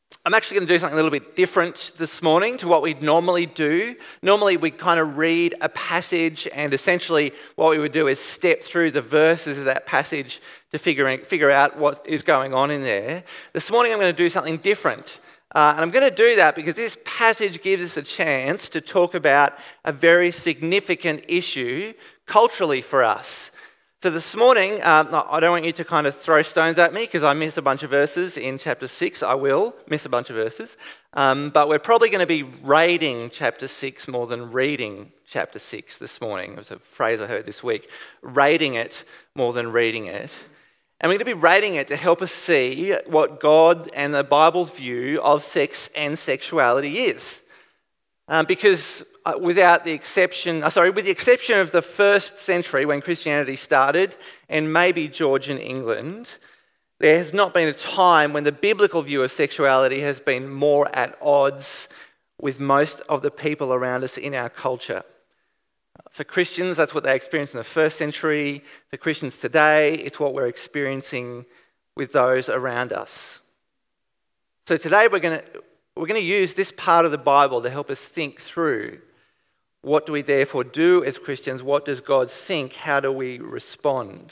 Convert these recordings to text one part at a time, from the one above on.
I'm actually going to do something a little bit different this morning to what we'd normally do. Normally we kind of read a passage, and essentially what we would do is step through the verses of that passage to figure out what is going on in there. This morning I'm going to do something different. And I'm going to do that because this passage gives us a chance to talk about a very significant issue culturally for us. So this morning, I don't want you to kind of throw stones at me because I missed a bunch of verses in chapter 6. I will miss a bunch of verses. But we're probably going to be raiding chapter 6 more than reading chapter 6 this morning. It was a phrase I heard this week. Raiding it more than reading it. And we're going to be raiding it to help us see what God and the Bible's view of sex and sexuality is. Because with the exception of the first century when Christianity started, and maybe Georgian England, there has not been a time when the biblical view of sexuality has been more at odds with most of the people around us in our culture. For Christians, that's what they experienced in the first century. For Christians today, it's what we're experiencing with those around us. So today we're going to use this part of the Bible to help us think through what do we therefore do as Christians? What does God think? How do we respond?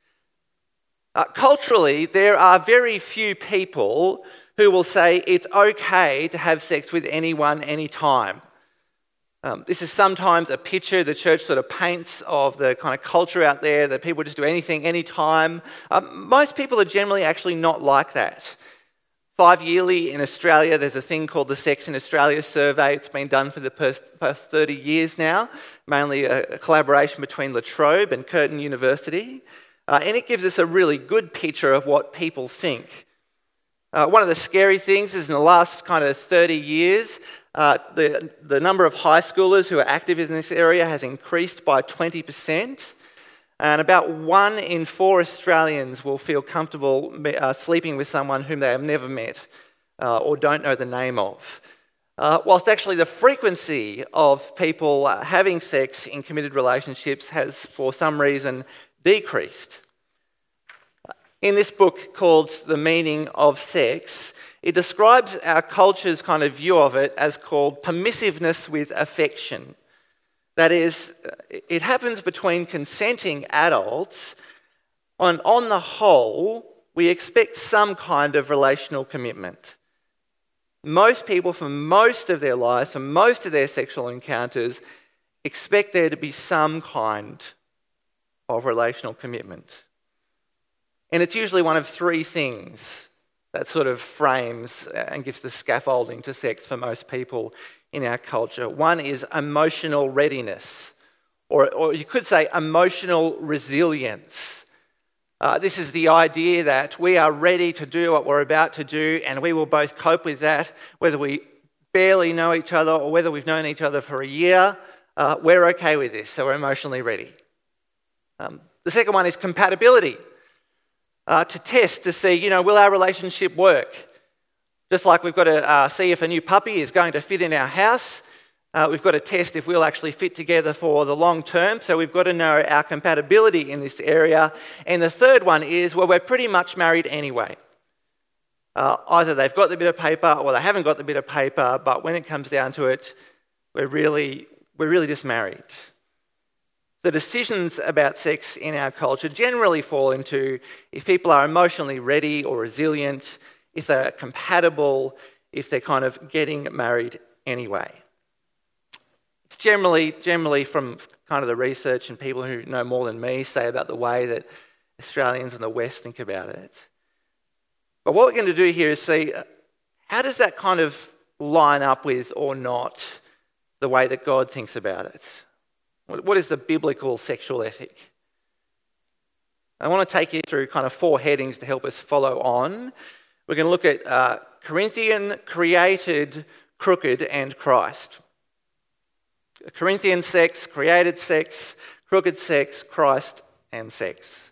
Culturally, there are very few people who will say it's okay to have sex with anyone, anytime. This is sometimes a picture the church sort of paints of the kind of culture out there that people just do anything, anytime. Most people are generally actually not like that. 5-yearly in Australia, there's a thing called the Sex in Australia survey. It's been done for the past 30 years now, mainly a collaboration between La Trobe and Curtin University. And it gives us a really good picture of what people think. One of the scary things is in the last kind of 30 years, the number of high schoolers who are active in this area has increased by 20%. And about 1 in 4 Australians will feel comfortable sleeping with someone whom they have never met or don't know the name of. Whilst actually the frequency of people having sex in committed relationships has, for some reason, decreased. In this book called The Meaning of Sex, it describes our culture's kind of view of it as called permissiveness with affection. That is, it happens between consenting adults, and on the whole, we expect some kind of relational commitment. Most people, for most of their lives, for most of their sexual encounters, expect there to be some kind of relational commitment. And it's usually one of 3 things that sort of frames and gives the scaffolding to sex for most people in our culture. One is emotional readiness, or you could say emotional resilience. This is the idea that we are ready to do what we're about to do, and we will both cope with that, whether we barely know each other or whether we've known each other for a year. We're okay with this, so we're emotionally ready. The second one is compatibility. To test, to see, will our relationship work? Just like we've got to see if a new puppy is going to fit in our house, we've got to test if we'll actually fit together for the long term. So we've got to know our compatibility in this area. And the third one is, we're pretty much married anyway. Either they've got the bit of paper or they haven't got the bit of paper, but when it comes down to it, we're really just married. The decisions about sex in our culture generally fall into if people are emotionally ready or resilient, if they're compatible, if they're kind of getting married anyway. It's generally from kind of the research and people who know more than me say about the way that Australians in the West think about it. But what we're going to do here is see how does that kind of line up with or not the way that God thinks about it. What is the biblical sexual ethic? I want to take you through kind of 4 headings to help us follow on. We're going to look at Corinthian, created, crooked, and Christ. Corinthian sex, created sex, crooked sex, Christ, and sex.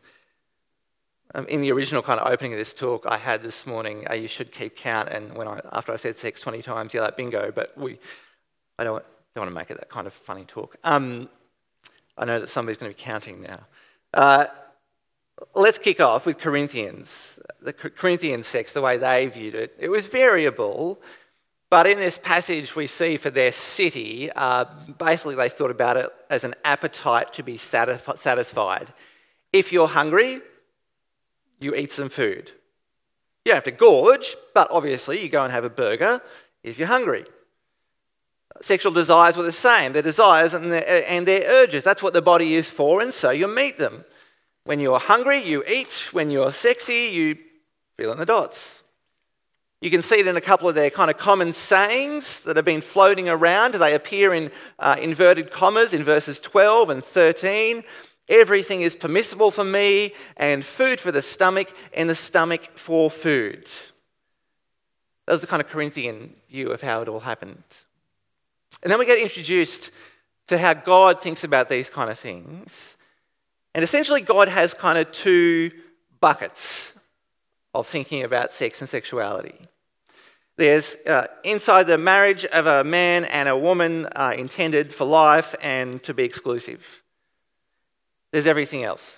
In the original kind of opening of this talk I had this morning, you should keep count, and after I said sex 20 times, yell out bingo, but I don't want to make it that kind of funny talk. I know that somebody's going to be counting now. Let's kick off with Corinthians. the Corinthian sex, the way they viewed it, it was variable. But in this passage we see for their city, basically they thought about it as an appetite to be satisfied. If you're hungry, you eat some food. You don't have to gorge, but obviously you go and have a burger if you're hungry. Sexual desires were the same. Their desires and their urges. That's what the body is for, and so you meet them. When you're hungry, you eat. When you're sexy, you fill in the dots. You can see it in a couple of their kind of common sayings that have been floating around. They appear in inverted commas in verses 12 and 13. Everything is permissible for me, and food for the stomach, and the stomach for food. That was the kind of Corinthian view of how it all happened. And then we get introduced to how God thinks about these kind of things. And essentially God has kind of two buckets of thinking about sex and sexuality. There's inside the marriage of a man and a woman intended for life and to be exclusive. There's everything else.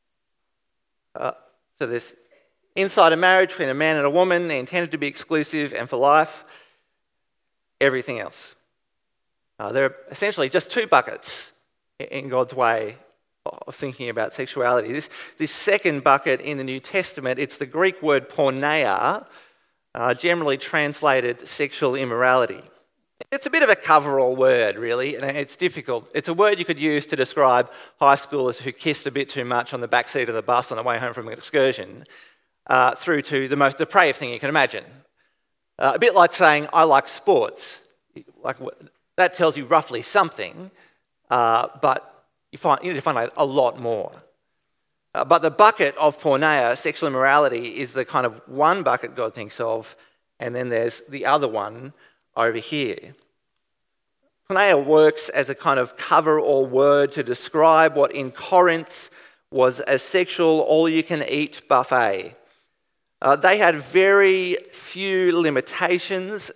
So there's inside a marriage between a man and a woman intended to be exclusive and for life, everything else. There are essentially just two buckets in God's way of thinking about sexuality. This second bucket in the New Testament, it's the Greek word porneia, generally translated sexual immorality. It's a bit of a coverall word, really, and it's difficult. It's a word you could use to describe high schoolers who kissed a bit too much on the back seat of the bus on the way home from an excursion, through to the most depraved thing you can imagine. A bit like saying, I like sports. That tells you roughly something, but you need to find out a lot more. But the bucket of porneia, sexual immorality, is the kind of one bucket God thinks of, and then there's the other one over here. Porneia works as a kind of cover-all word to describe what in Corinth was a sexual all-you-can-eat buffet. They had very few limitations.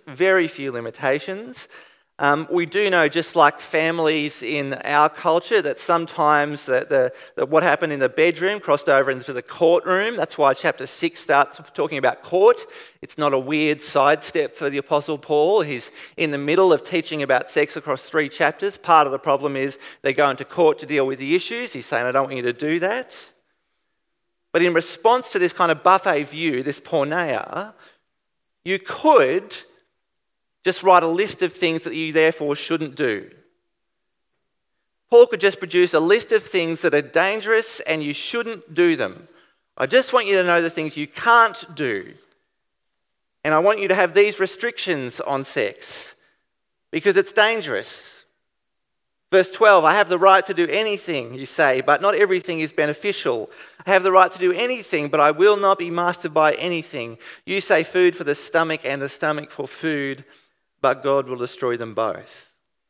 We do know, just like families in our culture, that sometimes that what happened in the bedroom crossed over into the courtroom. That's why chapter 6 starts talking about court. It's not a weird sidestep for the Apostle Paul. He's in the middle of teaching about sex across 3 chapters. Part of the problem is they go into court to deal with the issues. He's saying, I don't want you to do that. But in response to this kind of buffet view, this porneia, you could just write a list of things that you therefore shouldn't do. Paul could just produce a list of things that are dangerous and you shouldn't do them. I just want you to know the things you can't do. And I want you to have these restrictions on sex because it's dangerous. Verse 12, I have the right to do anything, you say, but not everything is beneficial. I have the right to do anything, but I will not be mastered by anything. You say food for the stomach and the stomach for food, but God will destroy them both.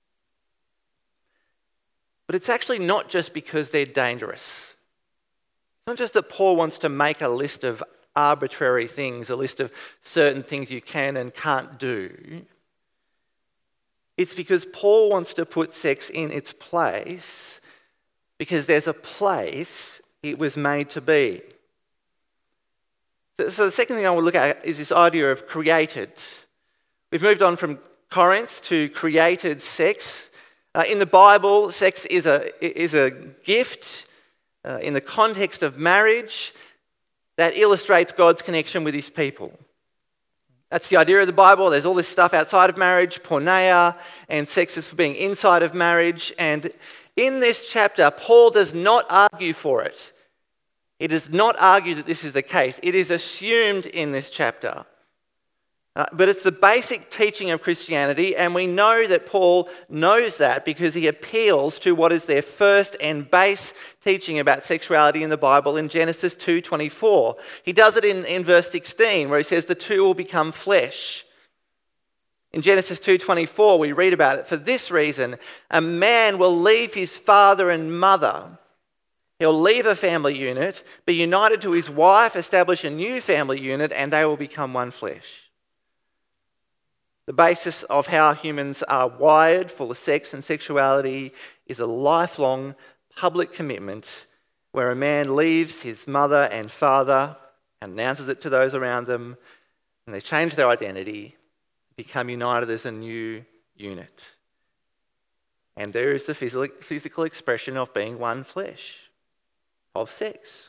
But it's actually not just because they're dangerous. It's not just that Paul wants to make a list of arbitrary things, a list of certain things you can and can't do. It's because Paul wants to put sex in its place because there's a place it was made to be. So the second thing I want to look at is this idea of created. We've moved on from Corinth to created sex. In the Bible, sex is a gift in the context of marriage that illustrates God's connection with his people. That's the idea of the Bible. There's all this stuff outside of marriage, porneia, and sex is for being inside of marriage. And in this chapter, Paul does not argue for it. He does not argue that this is the case. It is assumed in this chapter. But it's the basic teaching of Christianity, and we know that Paul knows that because he appeals to what is their first and base teaching about sexuality in the Bible in Genesis 2:24. He does it in verse 16, where he says the two will become flesh. In Genesis 2:24, we read about it. For this reason, a man will leave his father and mother. He'll leave a family unit, be united to his wife, establish a new family unit, and they will become one flesh. The basis of how humans are wired for sex and sexuality is a lifelong public commitment where a man leaves his mother and father announces it to those around them, and they change their identity, become united as a new unit. And there is the physical expression of being one flesh, of sex.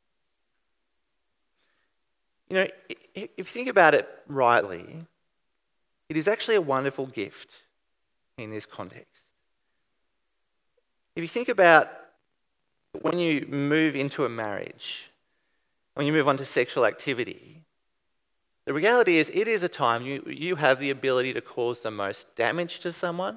You know, if you think about it rightly, it is actually a wonderful gift in this context. If you think about when you move into a marriage, when you move on to sexual activity, the reality is it is a time you have the ability to cause the most damage to someone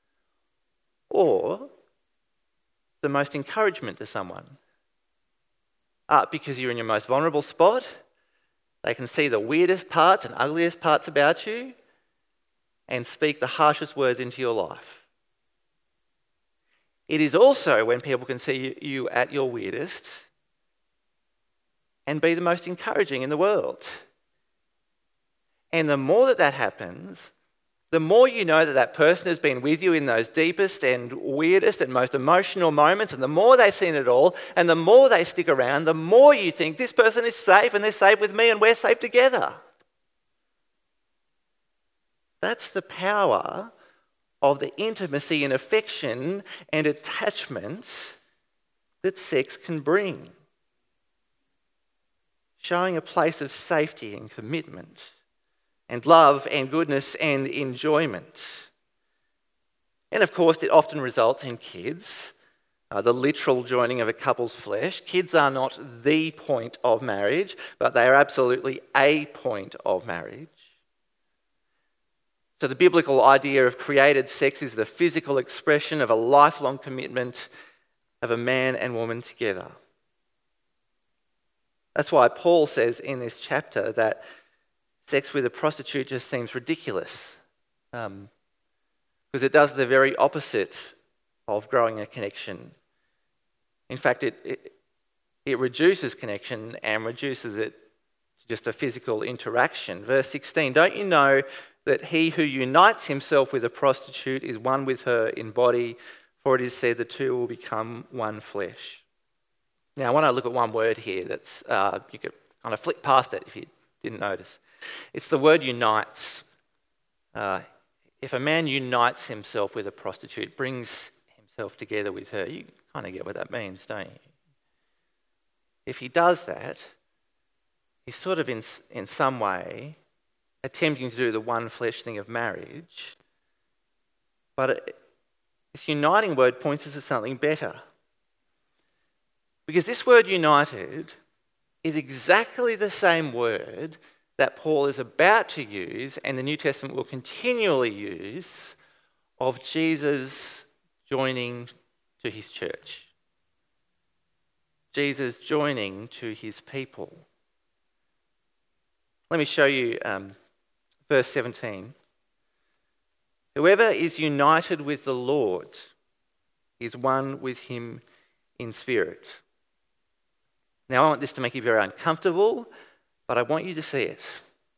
or the most encouragement to someone. Because you're in your most vulnerable spot, they can see the weirdest parts and ugliest parts about you and speak the harshest words into your life. It is also when people can see you at your weirdest and be the most encouraging in the world. And the more that happens, the more you know that person has been with you in those deepest and weirdest and most emotional moments, and the more they've seen it all, and the more they stick around, the more you think this person is safe and they're safe with me and we're safe together. That's the power of the intimacy and affection and attachment that sex can bring. Showing a place of safety and commitment and love and goodness and enjoyment. And of course, it often results in kids, the literal joining of a couple's flesh. Kids are not the point of marriage, but they are absolutely a point of marriage. So the biblical idea of created sex is the physical expression of a lifelong commitment of a man and woman together. That's why Paul says in this chapter that sex with a prostitute just seems ridiculous, because it does the very opposite of growing a connection. In fact, it reduces connection and reduces it to just a physical interaction. Verse 16, don't you know that he who unites himself with a prostitute is one with her in body, for it is said the two will become one flesh. Now, I want to look at one word here that's, you could kind of flick past it if you didn't notice. It's the word unites. If a man unites himself with a prostitute, brings himself together with her, you kind of get what that means, don't you? If he does that, he's sort of in some way attempting to do the one flesh thing of marriage, but this uniting word points us to something better. Because this word united is exactly the same word that Paul is about to use and the New Testament will continually use of Jesus joining to his church. Jesus joining to his people. Let me show you verse 17. Whoever is united with the Lord is one with him in spirit. Now, I want this to make you very uncomfortable, but I want you to see it.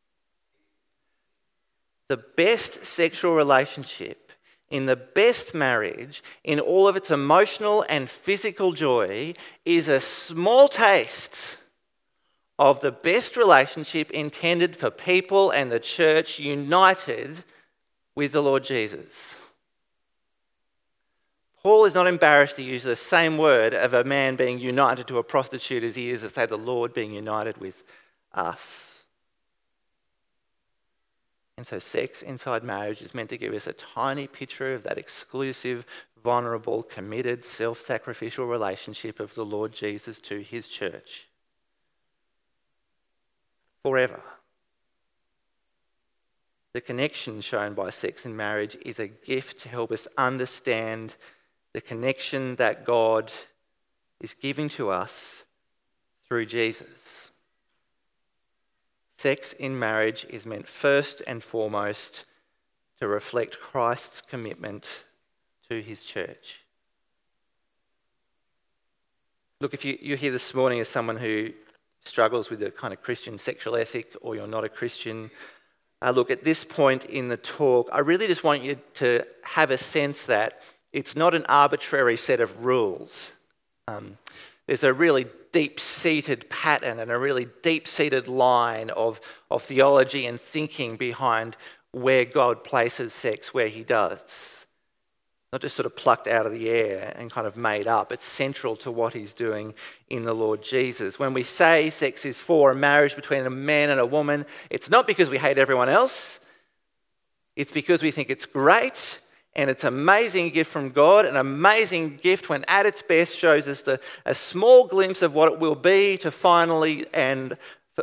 The best sexual relationship, in the best marriage, in all of its emotional and physical joy, is a small taste of the best relationship intended for people and the church united with the Lord Jesus. Paul is not embarrassed to use the same word of a man being united to a prostitute as he is to say the Lord being united with us. And so sex inside marriage is meant to give us a tiny picture of that exclusive, vulnerable, committed, self-sacrificial relationship of the Lord Jesus to his church. Forever. The connection shown by sex in marriage is a gift to help us understand the connection that God is giving to us through Jesus. Sex in marriage is meant first and foremost to reflect Christ's commitment to his church. Look, if you're here this morning as someone who struggles with a kind of Christian sexual ethic, or you're not a Christian, look, at this point in the talk, I really just want you to have a sense that it's not an arbitrary set of rules. There's a really deep-seated pattern and a really deep-seated line of theology and thinking behind where God places sex, where he does. Not just sort of plucked out of the air and kind of made up. It's central to what he's doing in the Lord Jesus. When we say sex is for a marriage between a man and a woman, it's not because we hate everyone else. It's because we think it's great and it's an amazing gift from God, an amazing gift when at its best shows us a small glimpse of what it will be to finally and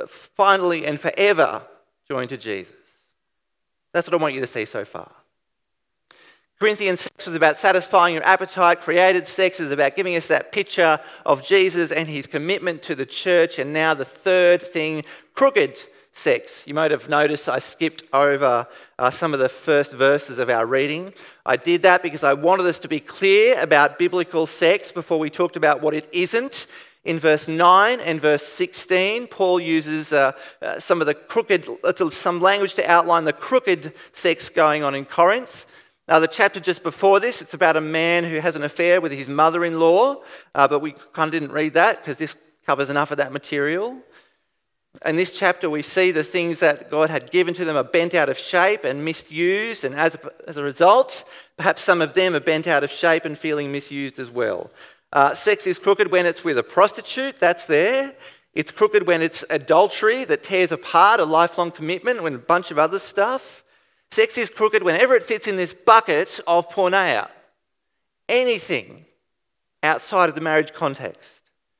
forever join to Jesus. That's what I want you to see so far. Corinthian sex was about satisfying your appetite. Created sex is about giving us that picture of Jesus and his commitment to the church. And now the third thing, crooked sex. You might have noticed I skipped over some of the first verses of our reading. I did that because I wanted us to be clear about biblical sex before we talked about what it isn't. In verse 9 and verse 16, Paul uses some language to outline the crooked sex going on in Corinth. Now, the chapter just before this, it's about a man who has an affair with his mother-in-law, but we kind of didn't read that because this covers enough of that material. In this chapter, we see the things that God had given to them are bent out of shape and misused, and as a result, perhaps some of them are bent out of shape and feeling misused as well. Sex is crooked when it's with a prostitute, that's there. It's crooked when it's adultery that tears apart a lifelong commitment and a bunch of other stuff. Sex is crooked whenever it fits in this bucket of porneia. Anything outside of the marriage context.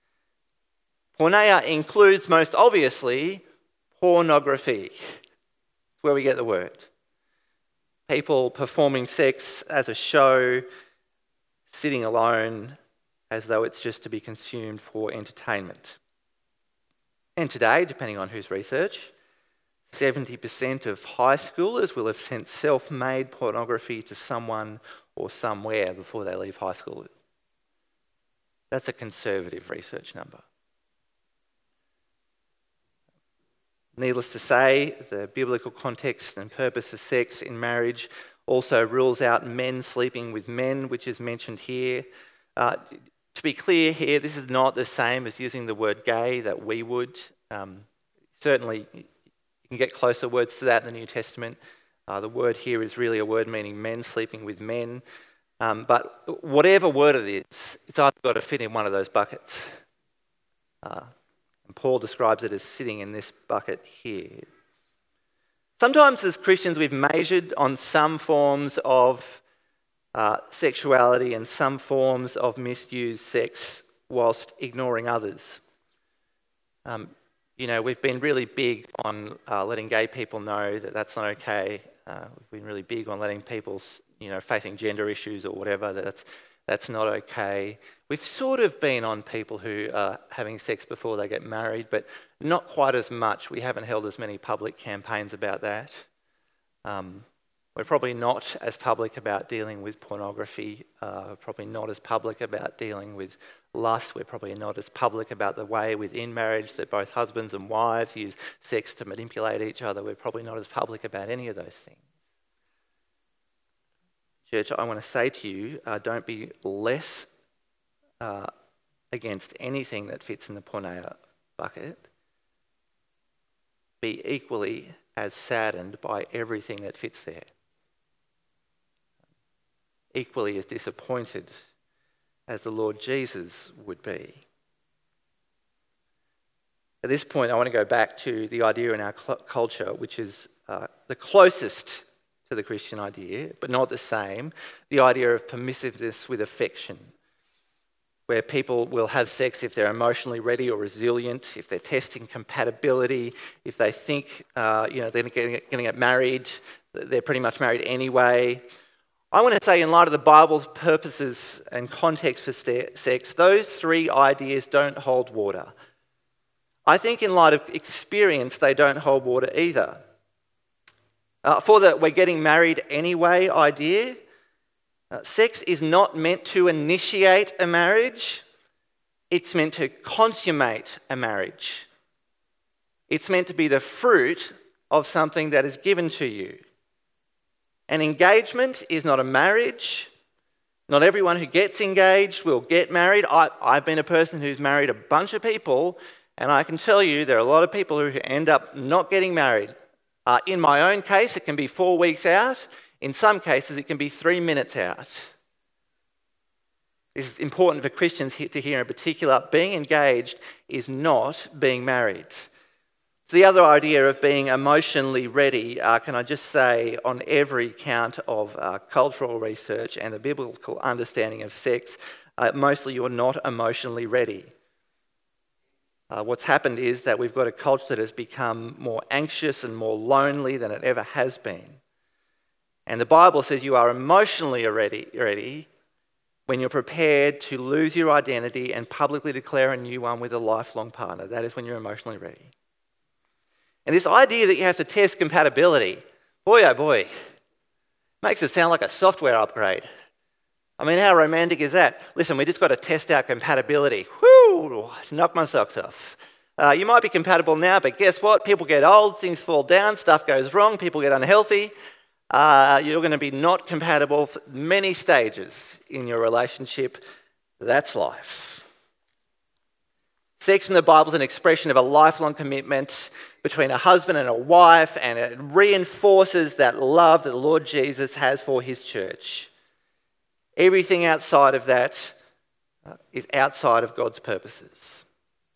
Porneia includes, most obviously, pornography. That's where we get the word. People performing sex as a show, sitting alone, as though it's just to be consumed for entertainment. And today, depending on whose research, 70% of high schoolers will have sent self-made pornography to someone or somewhere before they leave high school. That's a conservative research number. Needless to say, the biblical context and purpose of sex in marriage also rules out men sleeping with men, which is mentioned here. To be clear here, this is not the same as using the word gay that we would. Certainly, you can get closer words to that in the New Testament. The word here is really a word meaning men sleeping with men. But whatever word it is, it's either got to fit in one of those buckets. And Paul describes it as sitting in this bucket here. Sometimes as Christians we've measured on some forms of sexuality and some forms of misused sex whilst ignoring others. We've been really big on letting gay people know that that's not okay. We've been really big on letting people, facing gender issues or whatever, that's not okay. We've sort of been on people who are having sex before they get married, but not quite as much. We haven't held as many public campaigns about that. We're probably not as public about dealing with pornography, probably not as public about dealing with lust. We're probably not as public about the way within marriage that both husbands and wives use sex to manipulate each other. We're probably not as public about any of those things. Church, I want to say to you, don't be less against anything that fits in the porneia bucket. Be equally as saddened by everything that fits there. Equally as disappointed as the Lord Jesus would be. At this point, I want to go back to the idea in our culture, which is the closest to the Christian idea, but not the same, the idea of permissiveness with affection, where people will have sex if they're emotionally ready or resilient, if they're testing compatibility, if they think they're going to get married, they're pretty much married anyway. I want to say, in light of the Bible's purposes and context for sex, those three ideas don't hold water. I think in light of experience, they don't hold water either. For the we're getting married anyway idea, sex is not meant to initiate a marriage. It's meant to consummate a marriage. It's meant to be the fruit of something that is given to you. An engagement is not a marriage. Not everyone who gets engaged will get married. I've been a person who's married a bunch of people, and I can tell you there are a lot of people who end up not getting married. In my own case, it can be 4 weeks out. In some cases, it can be 3 minutes out. This is important for Christians to hear in particular. Being engaged is not being married. The other idea of being emotionally ready, can I just say, on every count of cultural research and the biblical understanding of sex, mostly you're not emotionally ready. What's happened is that we've got a culture that has become more anxious and more lonely than it ever has been. And the Bible says you are emotionally ready when you're prepared to lose your identity and publicly declare a new one with a lifelong partner. That is when you're emotionally ready. And this idea that you have to test compatibility, boy oh boy, makes it sound like a software upgrade. I mean, how romantic is that? Listen, we just got to test our compatibility. Whoo, knock my socks off. You might be compatible now, but guess what? People get old, things fall down, stuff goes wrong, people get unhealthy. You're going to be not compatible for many stages in your relationship. That's life. Sex in the Bible is an expression of a lifelong commitment between a husband and a wife, and it reinforces that love that the Lord Jesus has for his church. Everything outside of that is outside of God's purposes.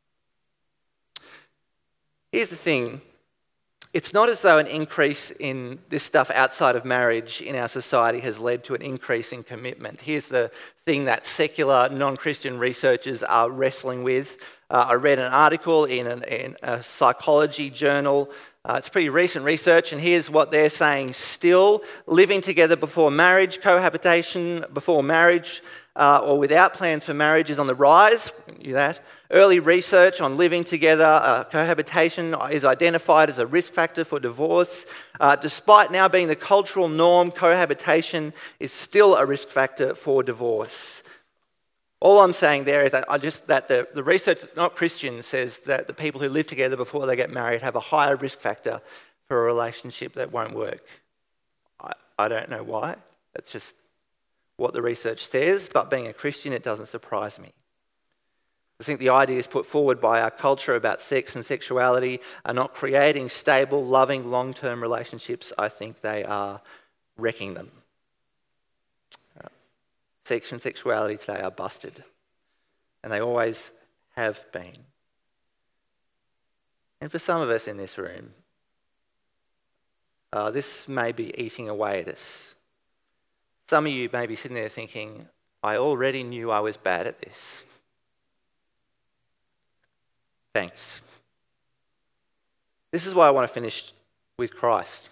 Here's the thing. It's not as though an increase in this stuff outside of marriage in our society has led to an increase in commitment. Here's the thing that secular, non-Christian researchers are wrestling with. I read an article in a psychology journal. It's pretty recent research, and here's what they're saying. Still, living together before marriage, cohabitation before marriage, or without plans for marriage is on the rise. Early research on living together, cohabitation is identified as a risk factor for divorce. Despite now being the cultural norm, cohabitation is still a risk factor for divorce. All I'm saying there is that the research that's not Christian says that the people who live together before they get married have a higher risk factor for a relationship that won't work. I don't know why. That's just what the research says, but being a Christian, it doesn't surprise me. I think the ideas put forward by our culture about sex and sexuality are not creating stable, loving, long-term relationships. I think they are wrecking them. Sex and sexuality today are busted, and they always have been. And for some of us in this room, this may be eating away at us. Some of you may be sitting there thinking, I already knew I was bad at this. Thanks. This is why I want to finish with Christ.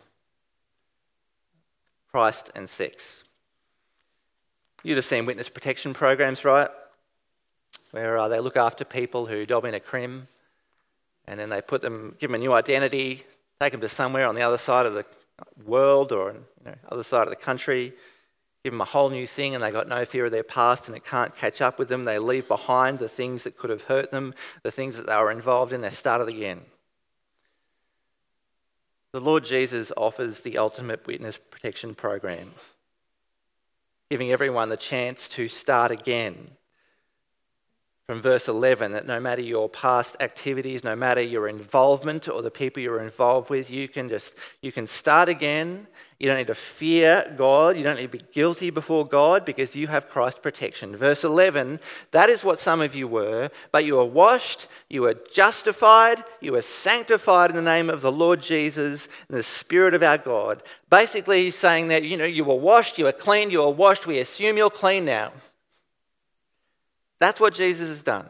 Christ and sex. You'd have seen witness protection programs, right? Where they look after people who dob in a crim, and then they give them a new identity, take them to somewhere on the other side of the world or other side of the country, give them a whole new thing, and they got no fear of their past, and it can't catch up with them. They leave behind the things that could have hurt them, the things that they were involved in. They start again. The Lord Jesus offers the ultimate witness protection program, giving everyone the chance to start again. From verse 11, that no matter your past activities, no matter your involvement or the people you're involved with, you can start again. You don't need to fear God. You don't need to be guilty before God because you have Christ's protection. Verse 11, that is what some of you were, but you were washed, you were justified, you were sanctified in the name of the Lord Jesus and the Spirit of our God. Basically, he's saying that, you were washed, you were clean, you were washed. We assume you're clean now. That's what Jesus has done.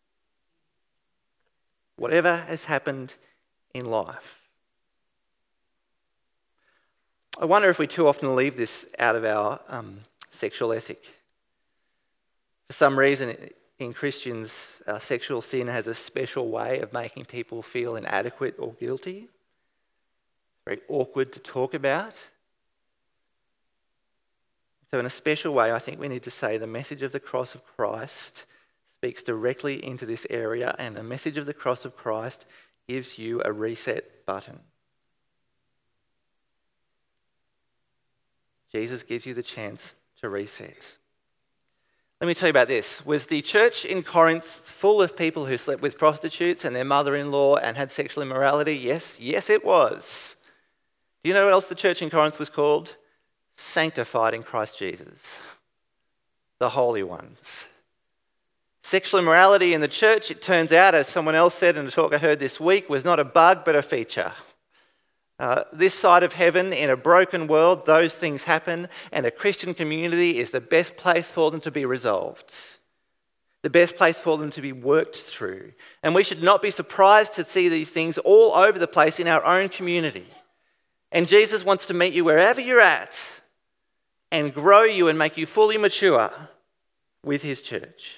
Whatever has happened in life. I wonder if we too often leave this out of our sexual ethic. For some reason, in Christians, sexual sin has a special way of making people feel inadequate or guilty. Very awkward to talk about. So in a special way, I think we need to say the message of the cross of Christ speaks directly into this area, and the message of the cross of Christ gives you a reset button. Jesus gives you the chance to reset. Let me tell you about this. Was the church in Corinth full of people who slept with prostitutes and their mother-in-law and had sexual immorality? Yes, it was. Do you know what else the church in Corinth was called? Sanctified in Christ Jesus. The holy ones. Sexual immorality in the church, it turns out, as someone else said in a talk I heard this week, was not a bug but a feature. This side of heaven, in a broken world, those things happen, and a Christian community is the best place for them to be resolved, the best place for them to be worked through. And we should not be surprised to see these things all over the place in our own community. And Jesus wants to meet you wherever you're at and grow you and make you fully mature with his church.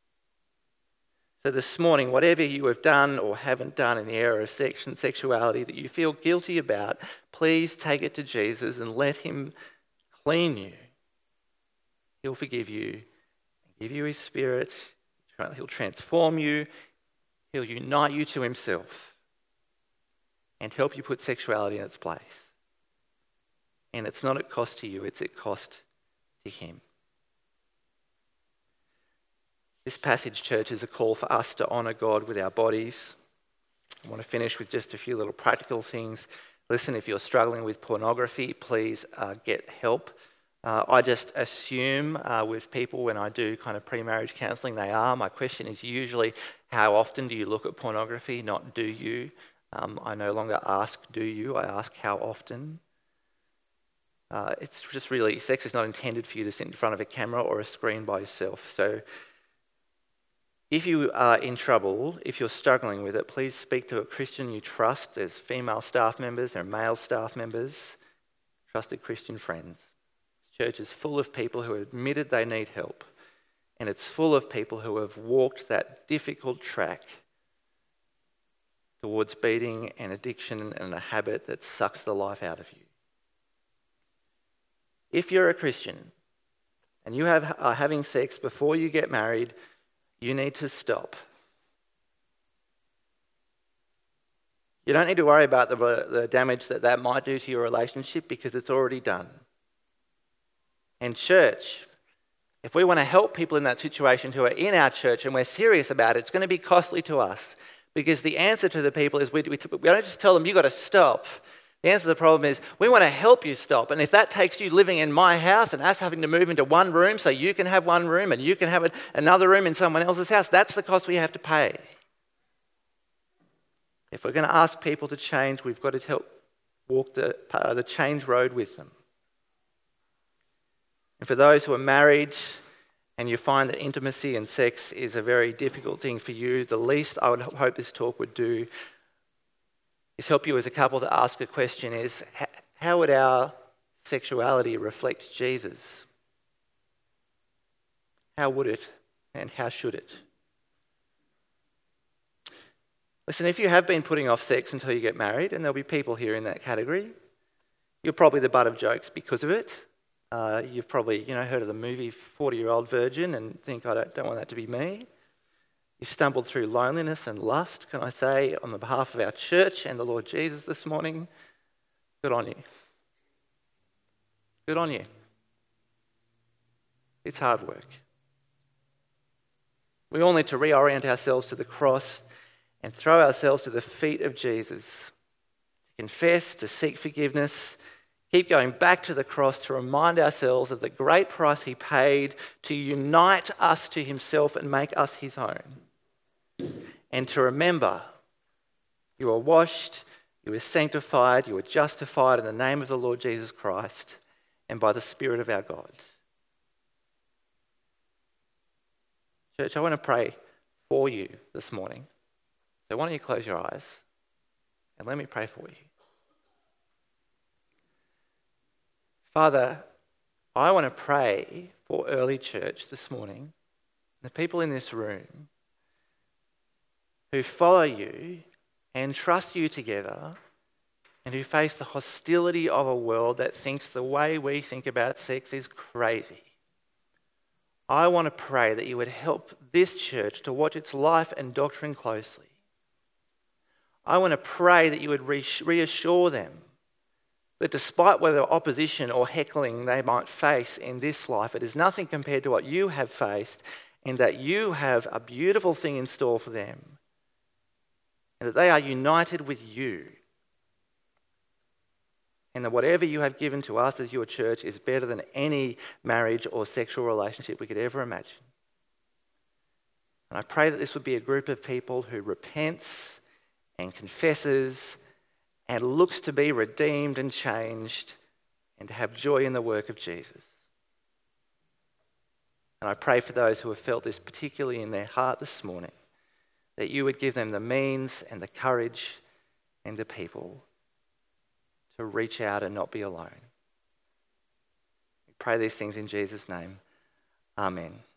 So this morning, whatever you have done or haven't done in the area of sex and sexuality that you feel guilty about, please take it to Jesus and let him clean you. He'll forgive you, give you his Spirit, he'll transform you, he'll unite you to himself and help you put sexuality in its place. And it's not at cost to you, it's at cost to him. This passage, church, is a call for us to honour God with our bodies. I want to finish with just a few little practical things. Listen, if you're struggling with pornography, please get help. I just assume with people when I do kind of pre-marriage counselling, they are. My question is usually, how often do you look at pornography, not do you? I no longer ask, do you? I ask, how often? It's just really, sex is not intended for you to sit in front of a camera or a screen by yourself. So if you are in trouble, if you're struggling with it, please speak to a Christian you trust. There's female staff members, there are male staff members, trusted Christian friends. This church is full of people who have admitted they need help, and it's full of people who have walked that difficult track towards beating an addiction and a habit that sucks the life out of you. If you're a Christian and you are having sex before you get married, you need to stop. You don't need to worry about the damage that might do to your relationship because it's already done. And church, if we want to help people in that situation who are in our church and we're serious about it, it's going to be costly to us because the answer to the people is we don't just tell them, you've got to stop. The answer to the problem is we want to help you stop. And if that takes you living in my house and us having to move into one room so you can have one room and you can have another room in someone else's house, that's the cost we have to pay. If we're going to ask people to change, we've got to help walk the change road with them. And for those who are married and you find that intimacy and sex is a very difficult thing for you, the least I would hope this talk would do is help you as a couple to ask a question is, how would our sexuality reflect Jesus? How would it and how should it? Listen, if you have been putting off sex until you get married, and there'll be people here in that category, you're probably the butt of jokes because of it. You've probably heard of the movie 40-Year-Old Virgin and think, I don't want that to be me. You've stumbled through loneliness and lust, can I say, on the behalf of our church and the Lord Jesus this morning, good on you. Good on you. It's hard work. We all need to reorient ourselves to the cross and throw ourselves to the feet of Jesus, to confess, to seek forgiveness, keep going back to the cross to remind ourselves of the great price he paid to unite us to himself and make us his own. And to remember, you are washed, you are sanctified, you are justified in the name of the Lord Jesus Christ and by the Spirit of our God. Church, I want to pray for you this morning. So why don't you close your eyes and let me pray for you. Father, I want to pray for early church this morning, the people in this room who follow you and trust you together and who face the hostility of a world that thinks the way we think about sex is crazy. I want to pray that you would help this church to watch its life and doctrine closely. I want to pray that you would reassure them that despite whether opposition or heckling they might face in this life, it is nothing compared to what you have faced, and that you have a beautiful thing in store for them, and that they are united with you, and that whatever you have given to us as your church is better than any marriage or sexual relationship we could ever imagine. And I pray that this would be a group of people who repents and confesses and looks to be redeemed and changed and to have joy in the work of Jesus. And I pray for those who have felt this particularly in their heart this morning, that you would give them the means and the courage and the people to reach out and not be alone. We pray these things in Jesus' name. Amen.